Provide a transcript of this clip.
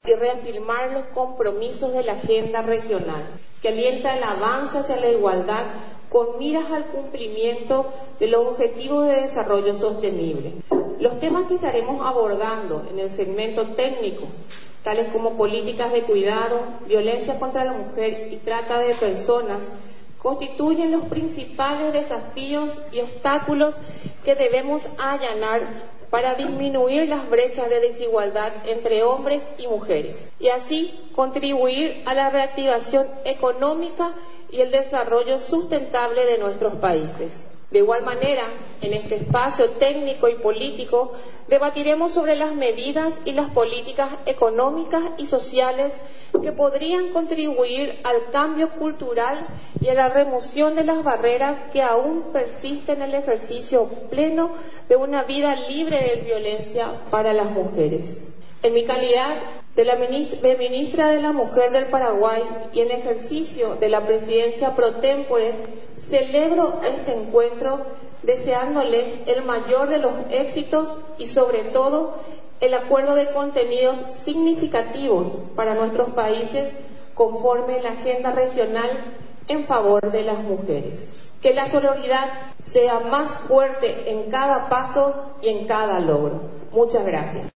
y reafirmar los compromisos de la agenda regional, que alienta el avance hacia la igualdad con miras al cumplimiento de los objetivos de desarrollo sostenible. Los temas que estaremos abordando en el segmento técnico, tales como políticas de cuidado, violencia contra la mujer y trata de personas, constituyen los principales desafíos y obstáculos que debemos allanar para disminuir las brechas de desigualdad entre hombres y mujeres y así contribuir a la reactivación económica y el desarrollo sustentable de nuestros países. De igual manera, en este espacio técnico y político, debatiremos sobre las medidas y las políticas económicas y sociales que podrían contribuir al cambio cultural y a la remoción de las barreras que aún persisten en el ejercicio pleno de una vida libre de violencia para las mujeres. En mi calidad de ministra de la Mujer del Paraguay y en ejercicio de la presidencia pro tempore, celebro este encuentro deseándoles el mayor de los éxitos y sobre todo el acuerdo de contenidos significativos para nuestros países conforme la agenda regional en favor de las mujeres. Que la sororidad sea más fuerte en cada paso y en cada logro. Muchas gracias.